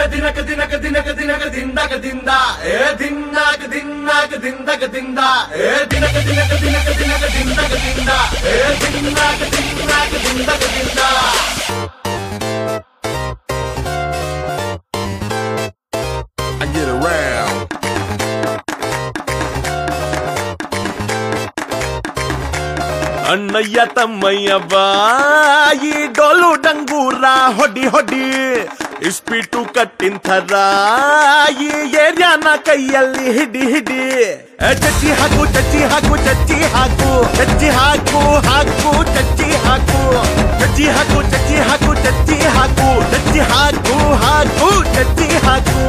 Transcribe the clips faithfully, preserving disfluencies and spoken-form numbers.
ದಿನಕ ದಿನಕ ದಿನಕ ದಿನಕ ದಿಂದಕ ದಿಂದ ಏ ದಿನ್ನಾಕ ದಿನ್ನಾಕ ದಿಂದಕ ದಿಂದ ಏ ದಿನಕ ದಿನಕ ದಿನಕ ದಿನಕ ದಿಂದಕ ದಿಂದ ಏ ದಿನ್ನಾಕ ದಿನ್ನಾಕ ದಿಂದಕ ದಿಂದ I get around. ಅಣ್ಣಯ್ಯ ತಮ್ಮಯ್ಯ ಬಾಯಿ ಡೋಲು ಡಂಗೂರ ಹೊಡಿ ಹೊಡಿ ಇಸ್ಪೀಟು ಕಟ್ಟಿನ ಥರ ಈ ಏರಿಯಾನ ಕೈಯಲ್ಲಿ ಹಿಡಿ ಹಿಡಿ ಚಚ್ಚಿ ಹಾಕು ಚಚ್ಚಿ ಹಾಕು ಚಚ್ಚಿ ಹಾಕು ಚಚ್ಚಿ ಹಾಕು ಹಾಕು ಚಚ್ಚಿ ಹಾಕು ಚಚ್ಚಿ ಹಾಕು ಚಚ್ಚಿ ಹಾಕು ಚಚ್ಚಿ ಹಾಕು ಚಚ್ಚಿ ಹಾಕು ಹಾಕು ಚಚ್ಚಿ ಹಾಕು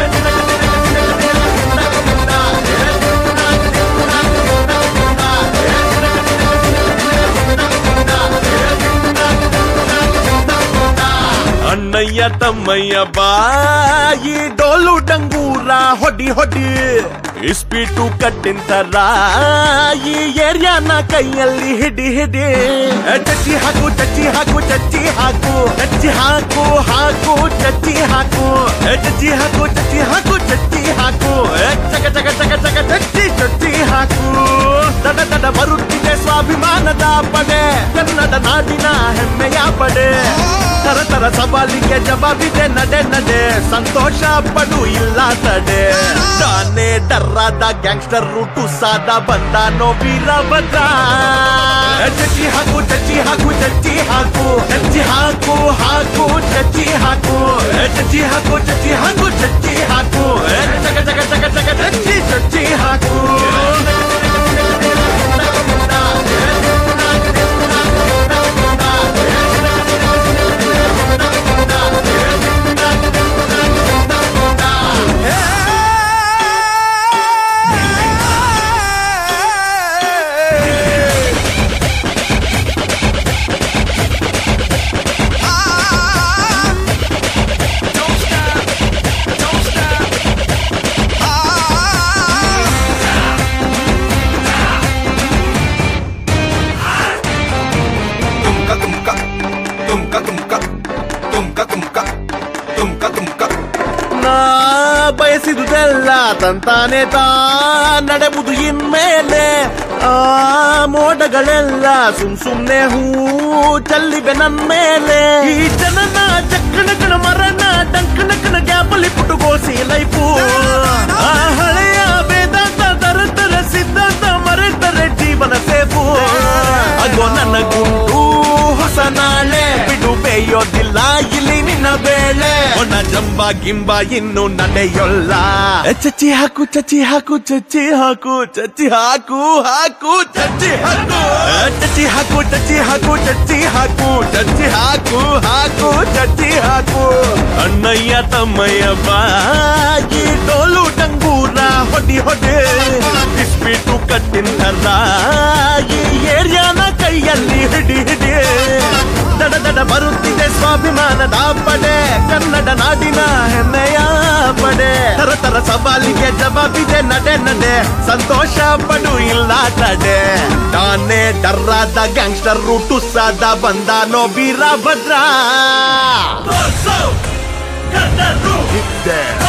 ಅಣ್ಣಯ್ಯ ತಮ್ಮಯ್ಯ ಬಾಯಿ ಡೋಲು ಡಂಗೂರ ಹೊಡಿ ಹೊಡಿ ಇಸ್ಪೀಟು ಕಟ್ಟಿನ ಥರ ಈ ಏರಿಯಾನ ಕೈಯಲ್ಲಿ ಹಿಡಿ ಹಿಡಿ ಚಚ್ಚಿ ಹಾಕು ಚಚ್ಚಿ ಹಾಕು ಚಚ್ಚಿ ಹಾಕು ಚಚ್ಚಿ ಹಾಕು ಹಾಕು ಚಚ್ಚಿ ಹಾಕು ಚಚ್ಚಿ ಹಾಕು ಚಚ್ಚಿ ಹಾಕು ಚಚ್ಚಿ ಹಾಕು ಚಕ ಚಕ ಚಕ ಚಕ ಚಚ್ಚಿ ಚಚ್ಚಿ ಹಾಕು ತಡ ತಡ ಬರುತ್ತಿದೆ ಸ್ವಾಭಿಮಾನದ ಪಡೆ ಕನ್ನಡ ನಾಡಿನ ಹೆಮ್ಮೆಯ ಪಡೆ ತರ ತರ ಸವಾಲಿಗೆ ಜವಾಬಿದೆ ನಡೆ ನಡೆ ಸಂತೋಷ ಪಡು ಇಲ್ಲ ತಡೆ ತಾನೇ ಡರ್ರಾದ ಗ್ಯಾಂಗ್ಸ್ಟರ್ ರೂಟು ಸಾದ ಬಂದಾನೋ ವೀರಭದ್ರ ಚಚ್ಚಿ ಹಾಕು ಚಚ್ಚಿ ಹಾಕು ಚಚ್ಚಿ ಹಾಕು ಚಚ್ಚಿ ಹಾಕು ಹಾಕು ಚಚ್ಚಿ ಹಾಕು ಚಚ್ಚಿ ಹಾಕು ಚಚ್ಚಿ ಹಾಕು ಚಚ್ಚಿ ಹಾಕು ಚಕ ಚಕ ಚಕ ಚಕ ಚಚ್ಚಿ ಚಚ್ಚಿ ಹಾಕು ಬಯಸಿದುದೆಲ್ಲ ತಂತಾನೆ ತಾ ನಡೆಬುದು ಇನ್ಮೇಲೆ ಆ ಮೋಡಗಳೆಲ್ಲ ಸುಮ್ ಸುಮ್ನೆ ಹೂ ಚಲ್ಲಿವೆ ನನ್ ಮೇಲೆ ಈ ಜನನ ಚಕ್ಕಣಕಣ ಮರಣ ಡಂಕಣಕಣ ಗ್ಯಾಪಲ್ಲಿ ಪುಟುಗೋಸಿ ಲೈಫು ಆ ಹಳೆಯ ವೇದಾಂತ ತರತರ ಸಿದ್ಧಾಂತ ಮರೆತರೆ ಜೀವನ ಸೇಫು ಆಗೋ ನನ್ನ ಗುಂಡು ಹೊಸ ನಾಳೆ ಬಿಡು ಬೇಯೋದಿಲ್ಲ ಇಲ್ಲಿ ನಿನ್ನ ಬೇಳೆ ಒಣ ಜಂಬ ಗಿಂಬ ಇನ್ನು ನಡೆಯೊಲ್ಲ ಚಚ್ಚಿ ಹಾಕು ಚಚ್ಚಿ ಹಾಕು ಚಚ್ಚಿ ಹಾಕು ಚಚ್ಚಿ ಹಾಕು ಹಾಕು ಚಚ್ಚಿ ಹಾಕು ಚಚ್ಚಿ ಹಾಕು ಚಚ್ಚಿ ಹಾಕು ಚಚ್ಚಿ ಹಾಕು ಚಚ್ಚಿ ಹಾಕು ಹಾಕು ಚಚ್ಚಿ ಹಾಕು ಅಣ್ಣಯ್ಯ ತಮ್ಮಯ್ಯ ಬಾಯಿ ಡೋಲು ಡಂಗೂರ ಹೊಡಿ ಹೊಡೆ ಇಸ್ಪೀಟು ಕಟ್ಟಿನ ಥರ ಈ ಏರಿಯಾನ ಕೈಯಲ್ಲಿ ಹಿಡಿ ಹಿಡಿ ದಡ ದಡ ಬರುತ್ತಿದೆ ಸ್ವಾಭಿಮಾನದ ಪಡೆ ಕನ್ನಡ ನಾಡಿನ ಹೆಮ್ಮೆಯ ಪಡೆ ತರ ತರ ಸವಾಲಿಗೆ ಜವಾಬಿದೆ ನಡೆ ನಡೆ ಸಂತೋಷ ಪಡು ಇಲ್ಲ ತಡೆ ತಾನೇ ಡರ್ರಾದ ಗ್ಯಾಂಗ್ಸ್ಟರ್ ರೂಟು ಸಾದ ಬಂದಾನೋ ವೀರಭದ್ರ.